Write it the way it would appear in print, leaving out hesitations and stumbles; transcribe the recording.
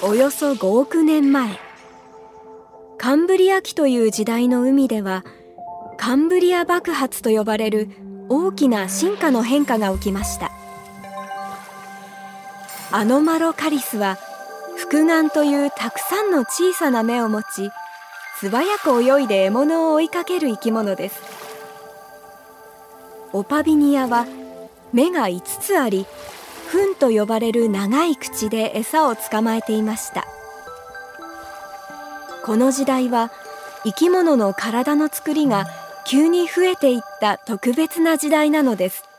およそ5億年前、カンブリア紀という時代の海ではカンブリア爆発と呼ばれる大きな進化の変化が起きました。アノマロカリスは複眼というたくさんの小さな目を持ち、素早く泳いで獲物を追いかける生き物です。オパビニアは目が5つあり、フンと呼ばれる長い口で餌を捕まえていました。この時代は生き物の体の作りが急に増えていった特別な時代なのです。